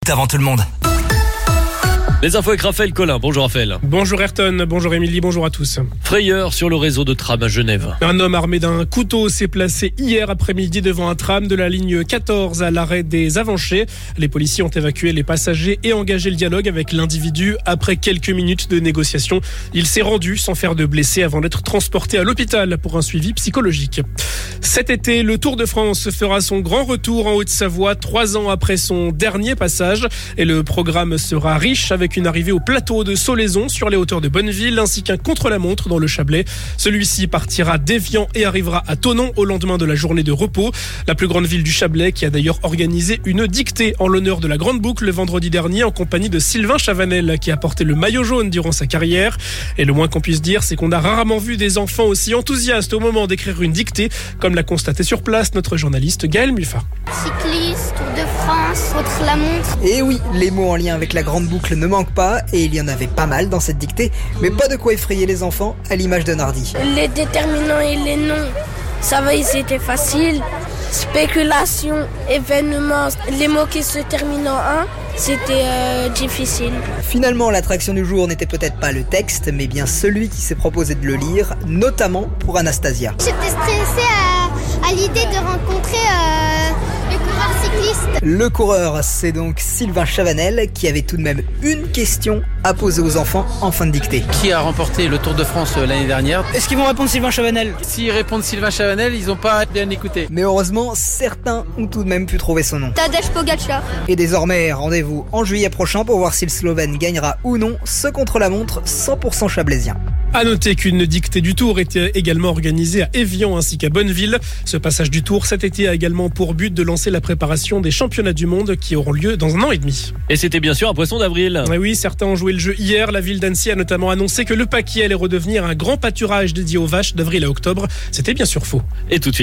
avant tout le monde. Les infos avec Raphaël Collin. Bonjour Raphaël. Bonjour Ayrton, bonjour Émilie, bonjour à tous. Frayeur sur le réseau de tram à Genève. Un homme armé d'un couteau s'est placé hier après-midi devant un tram de la ligne 14 à l'arrêt des Avanchers. Les policiers ont évacué les passagers et engagé le dialogue avec l'individu. Après quelques minutes de négociation, il s'est rendu sans faire de blessés avant d'être transporté à l'hôpital pour un suivi psychologique. Cet été, le Tour de France fera son grand retour en Haute-Savoie 3 ans après son dernier passage. Et le programme sera riche avec une arrivée au plateau de Solaison sur les hauteurs de Bonneville ainsi qu'un contre-la-montre dans le Chablais. Celui-ci partira d'Évian et arrivera à Thonon au lendemain de la journée de repos. La plus grande ville du Chablais qui a d'ailleurs organisé une dictée en l'honneur de la Grande Boucle le vendredi dernier en compagnie de Sylvain Chavanel qui a porté le maillot jaune durant sa carrière. Et le moins qu'on puisse dire, c'est qu'on a rarement vu des enfants aussi enthousiastes au moment d'écrire une dictée, comme l'a constaté sur place notre journaliste Gaël Muffat. Cycliste, Tour de France, contre-la-montre. Et oui, les mots en lien avec la Grande Boucle ne manquent pas et il y en avait pas mal dans cette dictée, mais pas de quoi effrayer les enfants à l'image de Nardi. Les déterminants et les noms, ça va, ils étaient faciles. Spéculation, événement, les mots qui se terminent en 1, c'était difficile. Finalement, l'attraction du jour n'était peut-être pas le texte, mais bien celui qui s'est proposé de le lire, notamment pour Anastasia. J'étais stressée à l'idée de rencontrer le coureur cycliste. Le coureur, c'est donc Sylvain Chavanel qui avait tout de même une question à poser aux enfants en fin de dictée. Qui a remporté le Tour de France l'année dernière? Est-ce qu'ils vont répondre Sylvain Chavanel? S'ils répondent Sylvain Chavanel, ils n'ont pas bien écouté. Mais heureusement, certains ont tout de même pu trouver son nom. Tadej Pogacar. Et désormais, rendez-vous en juillet prochain pour voir si le Slovène gagnera ou non ce contre-la-montre 100% chablaisien. À noter qu'une dictée du Tour était également organisée à Évian ainsi qu'à Bonneville. Ce passage du Tour cet été a également pour but de lancer la préparation des championnats du monde qui auront lieu dans 1 an et demi. Et c'était bien sûr un poisson d'avril. Oui, certains ont joué le jeu hier. La ville d'Annecy a notamment annoncé que le Paquier allait redevenir un grand pâturage dédié aux vaches d'avril à octobre. C'était bien sûr faux. Et tout de suite.